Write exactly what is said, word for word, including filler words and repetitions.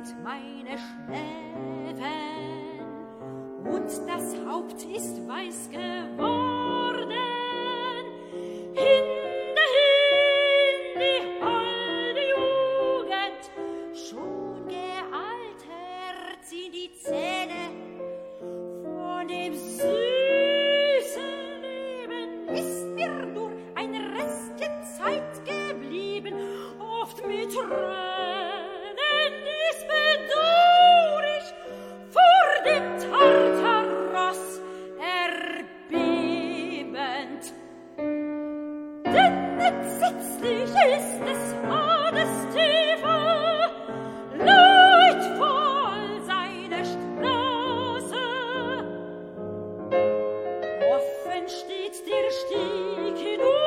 sind meine Schläfen, und das Haupt ist weiß geworden. Hinde, hin, die holde Jugend, schon gealtert sind die Zähne. Von dem süßen Leben ist mir nur ein Restchen Zeit geblieben, oft mit Tränen ist bedauer ich vor dem Tartaros erbebend. Denn entsetzlich ist des Hades Tiefe, leidvoll seine Straße. Offen steht der Stieg hinunter,